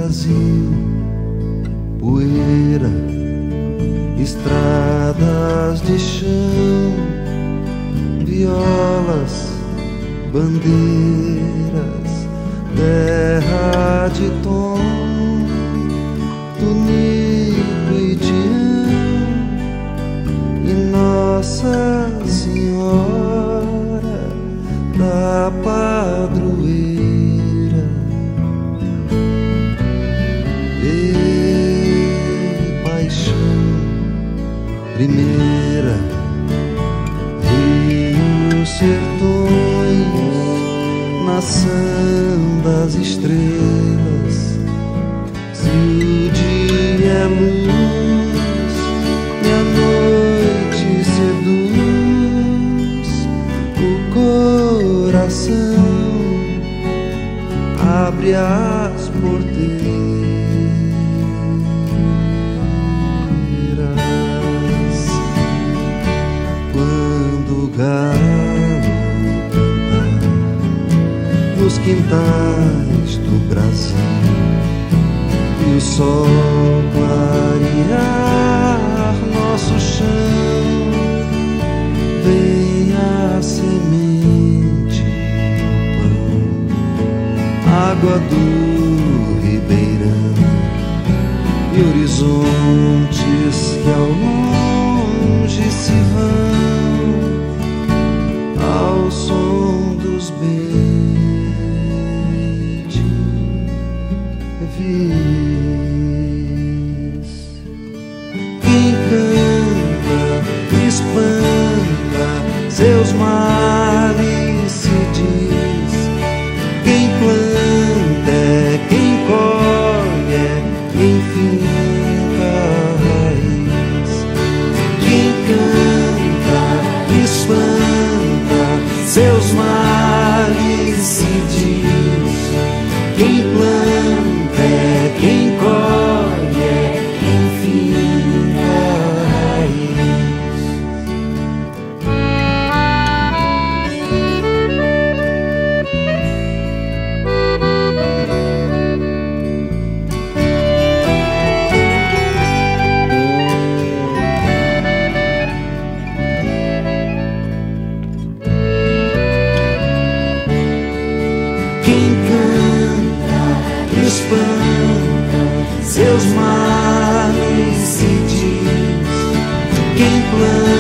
Brasil, poeira, estradas de chão, violas, bandeiras, terra de tom, tunico e tião, e Nossa Senhora da Padroeira. Ei, paixão primeira, rios, sertões, nação das estrelas. Se o dia é luz e a noite seduz, o coração abre as porteiras. Quando o galo cantar nos quintais do Brasil e o sol clarear nosso chão, vem a semente, o pão, água do ribeirão e horizontes que ao longe se vão ao som dos bem-te-vis. Quem canta espanta seus males, se diz. Quem planta é quem colhe, quem finca a raiz. Quem canta espanta seus males, se diz. Quem planta é quem colhe, quem finca a raiz. Quem canta espanta seus males, se diz. Quem planta